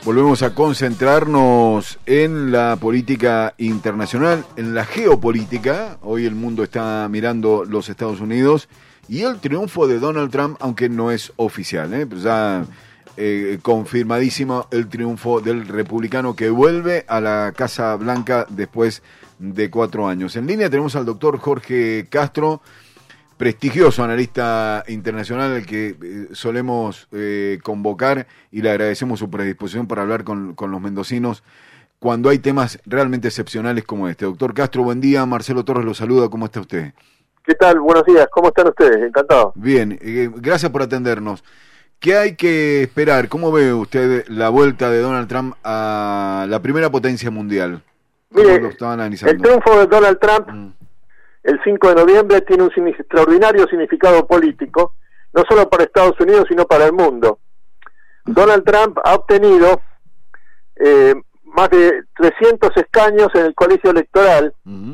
Volvemos a concentrarnos en la política internacional, en la geopolítica. Hoy el mundo está mirando los Estados Unidos y el triunfo de Donald Trump, aunque no es oficial, pues ya confirmadísimo el triunfo del republicano que vuelve a la Casa Blanca después de 4 años. En línea tenemos al doctor Jorge Castro, prestigioso analista internacional al que solemos convocar, y le agradecemos su predisposición para hablar con los mendocinos cuando hay temas realmente excepcionales como este. Doctor Castro, buen día. Marcelo Torres lo saluda. ¿Cómo está usted? ¿Qué tal? Buenos días. ¿Cómo están ustedes? Encantado. Bien, gracias por atendernos. ¿Qué hay que esperar? ¿Cómo ve usted la vuelta de Donald Trump a la primera potencia mundial? Mire, lo estaban analizando? El triunfo de Donald Trump el 5 de noviembre tiene un extraordinario significado político, no solo para Estados Unidos, sino para el mundo. Donald Trump ha obtenido más de 300 escaños en el colegio electoral,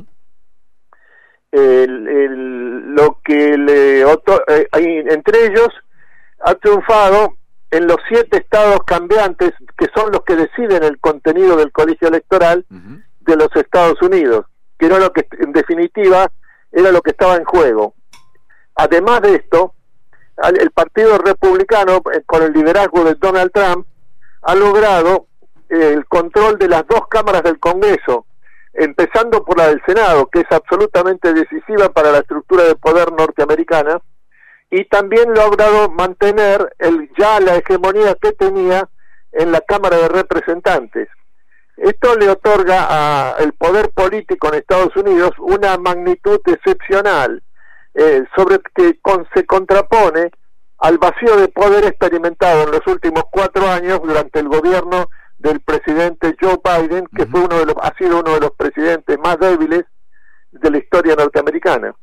lo que entre ellos ha triunfado en los 7 estados cambiantes, que son los que deciden el contenido del colegio electoral de los Estados Unidos, que era lo que, en definitiva, era lo que estaba en juego. Además de esto, el Partido Republicano, con el liderazgo de Donald Trump, ha logrado el control de las 2 cámaras del Congreso, empezando por la del Senado, que es absolutamente decisiva para la estructura de poder norteamericana, y también ha logrado mantener ya la hegemonía que tenía en la Cámara de Representantes. Esto le otorga al poder político en Estados Unidos una magnitud excepcional, se contrapone al vacío de poder experimentado en los últimos 4 años durante el gobierno del presidente Joe Biden, que ha sido uno de los presidentes más débiles de la historia norteamericana.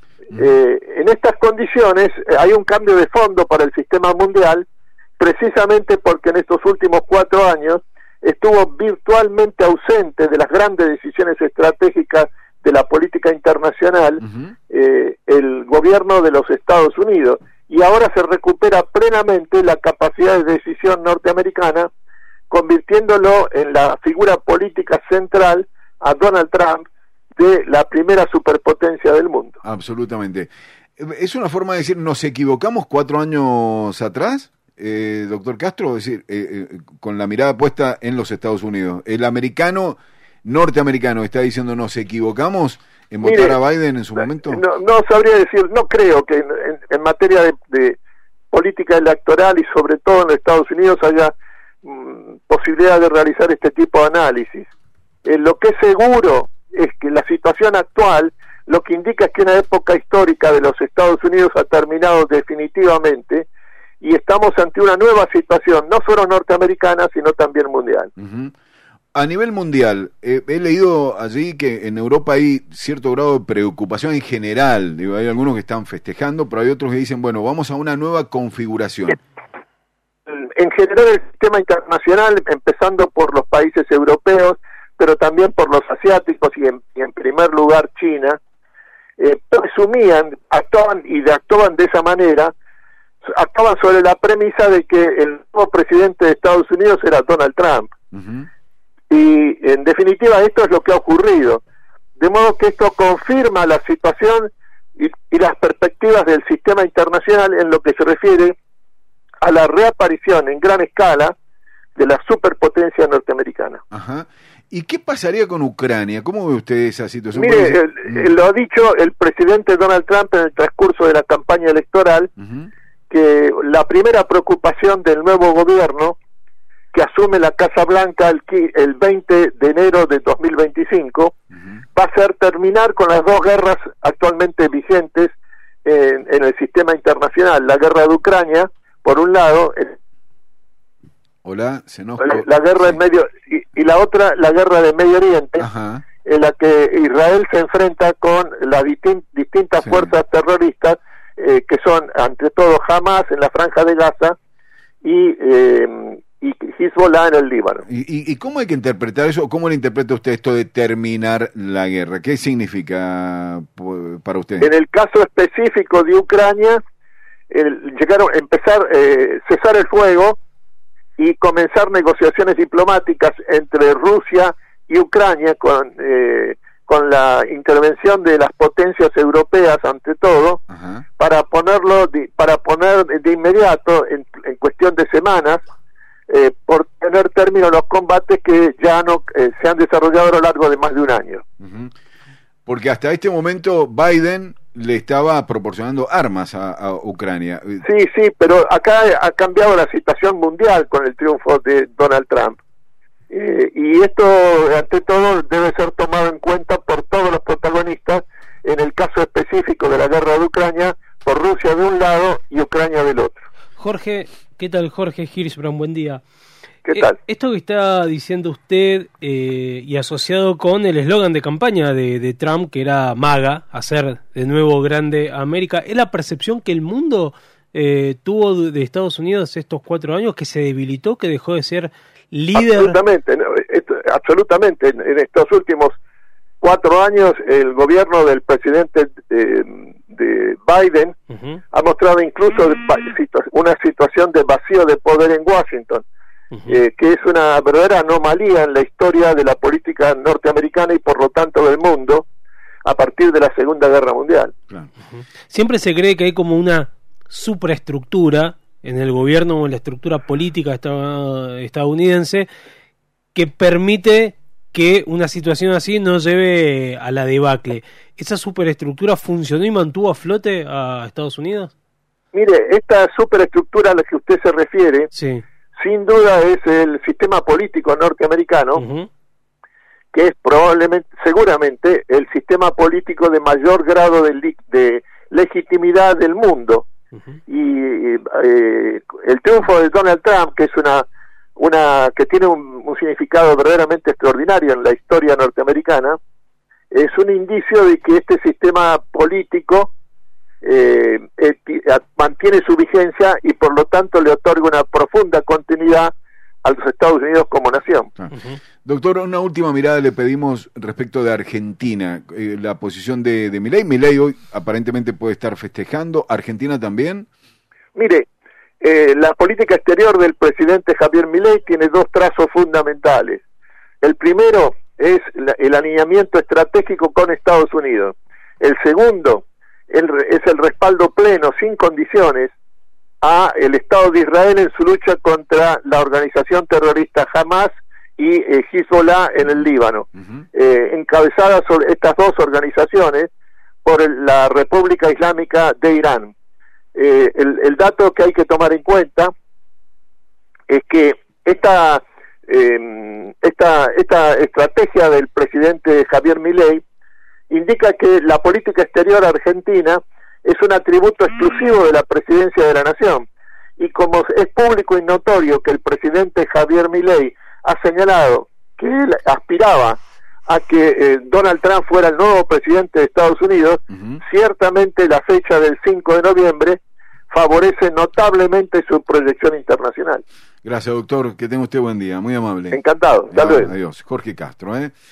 En estas condiciones hay un cambio de fondo para el sistema mundial, precisamente porque en estos últimos 4 años estuvo virtualmente ausente de las grandes decisiones estratégicas de la política internacional, el gobierno de los Estados Unidos, y ahora se recupera plenamente la capacidad de decisión norteamericana, convirtiéndolo en la figura política central a Donald Trump de la primera superpotencia del mundo. Absolutamente. ¿Es una forma de decir, nos equivocamos 4 años atrás? Doctor Castro, es decir, con la mirada puesta en los Estados Unidos, el norteamericano está diciendo nos equivocamos en votar a Biden en su momento. No sabría decir, no creo que en materia de política electoral y sobre todo en los Estados Unidos haya posibilidad de realizar este tipo de análisis. Lo que es seguro es que la situación actual lo que indica es que una época histórica de los Estados Unidos ha terminado definitivamente, y estamos ante una nueva situación, no solo norteamericana, sino también mundial. A nivel mundial, he leído allí que en Europa hay cierto grado de preocupación en general. Digo, hay algunos que están festejando, pero hay otros que dicen, bueno, vamos a una nueva configuración. En general el sistema internacional, empezando por los países europeos, pero también por los asiáticos y en primer lugar China, presumían, actuaban de esa manera, actuaban sobre la premisa de que el nuevo presidente de Estados Unidos era Donald Trump. Y en definitiva esto es lo que ha ocurrido, de modo que esto confirma la situación y las perspectivas del sistema internacional en lo que se refiere a la reaparición en gran escala de la superpotencia norteamericana. ¿Y qué pasaría con Ucrania? ¿Cómo ve usted esa situación? Mire, lo ha dicho el presidente Donald Trump en el transcurso de la campaña electoral, que la primera preocupación del nuevo gobierno que asume la Casa Blanca el 20 de enero de 2025 va a ser terminar con las 2 guerras actualmente vigentes en el sistema internacional, la guerra de Ucrania por un lado, la guerra en Medio y la otra, la guerra de Medio Oriente, en la que Israel se enfrenta con las distintas fuerzas terroristas que son ante todo Hamas en la Franja de Gaza y Hezbollah en el Líbano. ¿Y cómo hay que interpretar eso? ¿Cómo le interpreta usted esto de terminar la guerra? ¿Qué significa para usted? En el caso específico de Ucrania, cesar el fuego y comenzar negociaciones diplomáticas entre Rusia y Ucrania con la intervención de las potencias europeas ante todo, para poner de inmediato, en cuestión de semanas, por tener término los combates que ya no se han desarrollado a lo largo de más de un año. Porque hasta este momento Biden le estaba proporcionando armas a Ucrania. Sí, pero acá ha cambiado la situación mundial con el triunfo de Donald Trump. Y esto, ante todo, debe ser tomado en cuenta por todos los protagonistas, en el caso específico de la guerra de Ucrania, por Rusia de un lado y Ucrania del otro. Jorge, ¿qué tal? Jorge Hirschbrand, buen día. ¿Qué tal? Esto que está diciendo usted, y asociado con el eslogan de campaña de Trump, que era MAGA, hacer de nuevo grande América, ¿es la percepción que el mundo tuvo de Estados Unidos estos 4 años, que se debilitó, que dejó de ser líder? Absolutamente. En estos últimos 4 años, el gobierno del presidente de Biden ha mostrado incluso una situación de vacío de poder en Washington, que es una verdadera anomalía en la historia de la política norteamericana y por lo tanto del mundo a partir de la Segunda Guerra Mundial. Claro. Siempre se cree que hay como una superestructura en el gobierno o en la estructura política estadounidense que permite que una situación así no lleve a la debacle. ¿Esa superestructura funcionó y mantuvo a flote a Estados Unidos? Mire, esta superestructura a la que usted se refiere, sí, sin duda es el sistema político norteamericano, que es seguramente el sistema político de mayor grado de legitimidad del mundo. Y el triunfo de Donald Trump, que es que tiene un significado verdaderamente extraordinario en la historia norteamericana, es un indicio de que este sistema político mantiene su vigencia y por lo tanto le otorga una profunda continuidad a los Estados Unidos como nación. Doctor, una última mirada le pedimos respecto de Argentina, la posición de Milei. Milei hoy aparentemente puede estar festejando, ¿Argentina también? Mire, la política exterior del presidente Javier Milei tiene 2 trazos fundamentales. El primero es el alineamiento estratégico con Estados Unidos. El segundo es el respaldo pleno, sin condiciones, a el Estado de Israel en su lucha contra la organización terrorista Hamas y Hezbollah en el Líbano, encabezadas estas 2 organizaciones por la República Islámica de Irán. El dato que hay que tomar en cuenta es que esta estrategia del presidente Javier Milei indica que la política exterior argentina es un atributo exclusivo de la presidencia de la nación, y como es público y notorio que el presidente Javier Milei ha señalado que él aspiraba a que Donald Trump fuera el nuevo presidente de Estados Unidos, ciertamente la fecha del 5 de noviembre favorece notablemente su proyección internacional. Gracias, doctor. Que tenga usted buen día. Muy amable. Encantado. Hasta luego. Adiós. Jorge Castro,